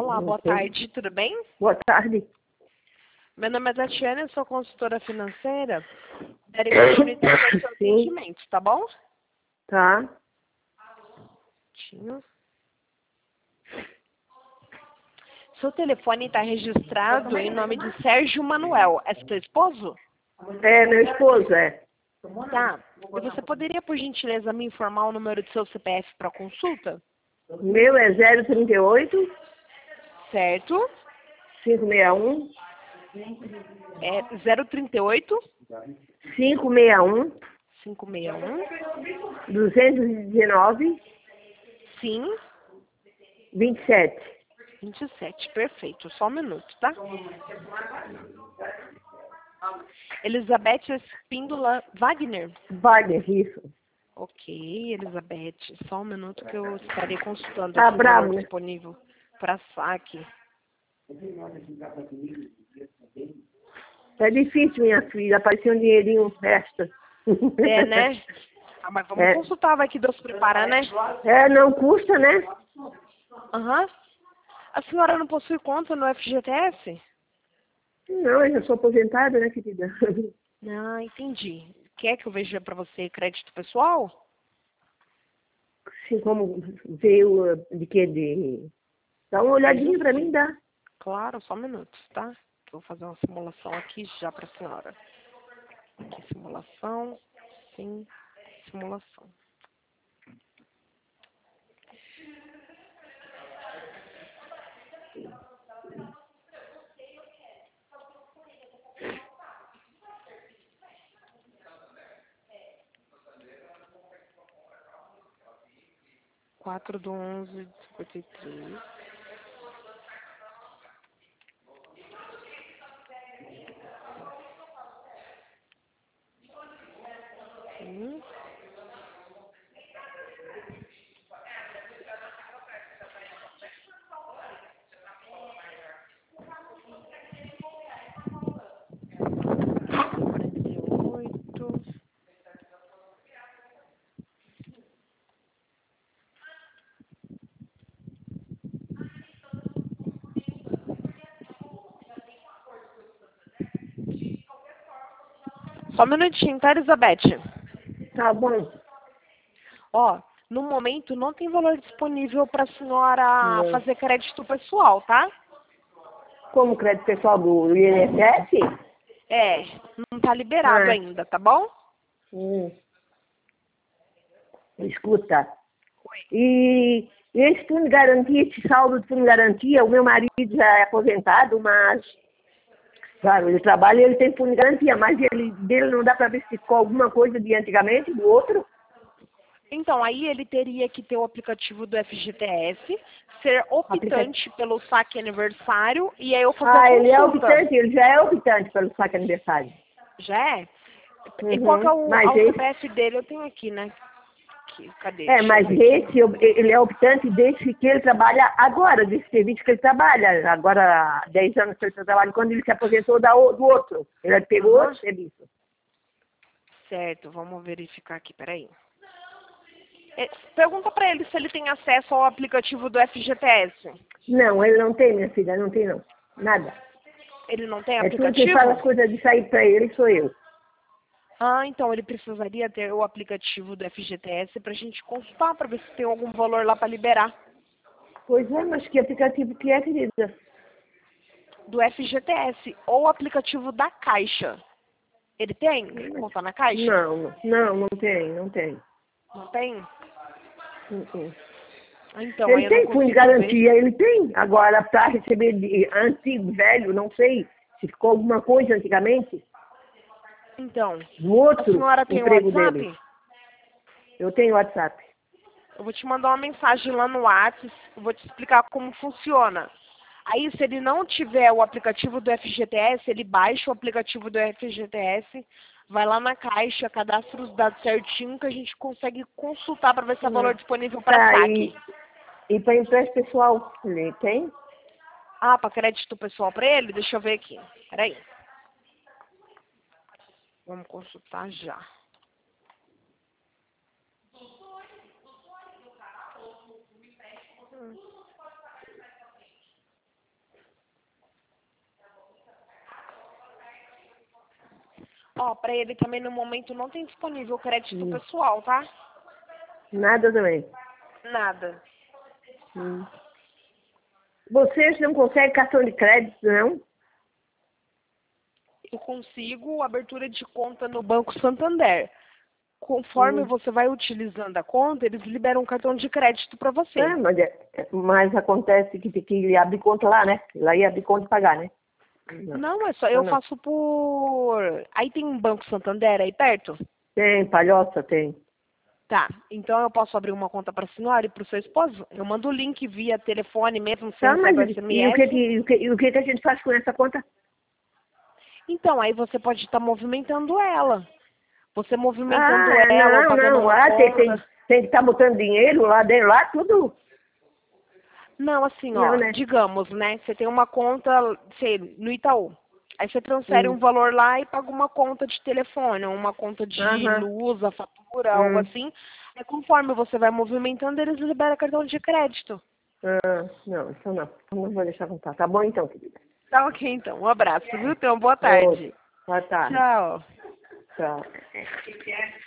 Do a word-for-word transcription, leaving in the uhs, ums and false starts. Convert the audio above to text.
Olá, boa tarde, tudo bem? Boa tarde. Meu nome é Tatiana, eu sou consultora financeira. Darei continuidade ao seu Sim, atendimento, tá bom? tá. Tinho. Seu telefone está registrado em nome de Sérgio Manuel. É seu esposo? É, meu esposo, é. Tá. E você poderia, por gentileza, me informar o número do seu C P F para consulta? O meu é zero trinta e oito, Certo. cinco seis um, É zero trinta e oito, cinco seis um, cinco seis um. duzentos e dezenove, Sim. vinte e sete. vinte e sete, perfeito. Só um minuto, tá? Elizabeth Espíndola Wagner. Wagner, isso. Ok, Elizabeth. Só um minuto que eu estarei consultando Tá aqui o valor bravo, né? disponível para saque. É difícil, minha filha. Apareceu um dinheirinho extra. É, né? Ah, mas vamos É. consultar, vai que Deus prepara, né? É, não custa, né? Aham. A senhora não possui conta no F G T S? Não, eu já sou aposentada, né, querida? Ah, entendi. Quer que eu veja para você crédito pessoal? Assim como veio uh, de que? De... Dá uma Veja olhadinha pra mim, sim. dá. Claro, só um minuto, tá? Que eu vou fazer uma simulação aqui já para a senhora. Aqui, simulação. Sim, simulação. quatro do onze de cinquenta e três. Sim. quarenta e oito. Só um minutinho, tá, Elizabeth? Tá bom. Ó, no momento não tem valor disponível para a senhora Não. fazer crédito pessoal, tá? Como crédito pessoal do I N S S? É, não tá liberado Ah, ainda, tá bom? hum, escuta. E esse fundo de garantia, esse saldo de fundo de garantia, o meu marido já é aposentado, mas, claro, ele trabalha e ele tem fundo de garantia, mas ele, dele não dá para ver se ficou alguma coisa de antigamente, do outro. Então, aí ele teria que ter o aplicativo do F G T S, ser Aplica... optante pelo saque aniversário e aí eu fazer a Ah, ele é consulta. optante, ele já é optante pelo saque aniversário. Já é? E qual que é Uhum, o, mas ah, o esse, C P F dele? Eu tenho aqui, né? Aqui, cadê? é, Deixa eu mas ver aqui. esse, ele é optante desde que ele trabalha agora, desse serviço que ele trabalha, agora há dez anos que ele trabalha, quando ele se aposentou da, o- do outro. Ele pegou Aham. outro serviço. Certo, vamos verificar aqui, peraí. É, pergunta pra ele se ele tem acesso ao aplicativo do F G T S. Não, ele não tem, minha filha, não tem não. Nada. Ele não tem É tudo quem fala aplicativo? as coisas de sair para ele sou eu. Ah, então ele precisaria ter o aplicativo do F G T S pra gente consultar, pra ver se tem algum valor lá pra liberar. Pois é, mas que aplicativo que é, querida? Do F G T S ou o aplicativo da Caixa. Ele tem conta na Caixa? Não, não, não tem, não tem. Não tem? Não tem. Ah, então, aí Ele eu não tem fundo de consigo ver. garantia, ele tem. Agora, para receber de antigo, velho, não sei se ficou alguma coisa antigamente, Então, do a outro senhora tem o emprego dele. WhatsApp? Eu tenho WhatsApp. Eu vou te mandar uma mensagem lá no WhatsApp, eu vou te explicar como funciona. Aí, se ele não tiver o aplicativo do F G T S, ele baixa o aplicativo do F G T S, vai lá na Caixa, cadastra os dados certinho que a gente consegue consultar para ver se há Hum. valor disponível para Tá, saque. e, e para empréstimo pessoal, ele tem? Ah, para crédito pessoal para ele? Deixa eu ver aqui. Peraí. Vamos consultar já. Ó, pra ele também no momento não tem disponível crédito Hum. pessoal, tá? Nada também. Nada. Hum. Vocês não conseguem cartão de crédito, não? Eu consigo abertura de conta no Banco Santander. Conforme Hum. você vai utilizando a conta, eles liberam um cartão de crédito para você. É, mas, é- mas acontece que tem que abrir conta lá, né? Lá ia abrir conta e pagar, né? Não, Não, é só, eu não. faço por... Aí tem um Banco Santander aí perto? Tem, palhoça, tem. Tá, então eu posso abrir uma conta para a senhora e para o seu esposo? Eu mando o link via telefone mesmo, sem Tá, mas receber e o que, S M S. que, e o que, e o que que a gente faz com essa conta? Então, aí você pode estar movimentando ela. Você movimentando Ah, é, ela ou não, pagando não. uma Lá tem, tem, conta. tem que estar botando dinheiro lá dentro, lá tudo. Não, assim, Não, ó, né? digamos, né? Você tem uma conta, sei, no Itaú. Aí você transfere Hum. um valor lá e paga uma conta de telefone, ou uma conta de Aham. luz, a fatura, algo Hum. assim. Aí conforme você vai movimentando, eles liberam cartão de crédito. Ah, não, então não. Então não vou deixar contar. Tá bom então, querida. Tá ok, então. Um abraço, viu? Então, boa Ô, tarde. boa tarde. Tchau. Tchau.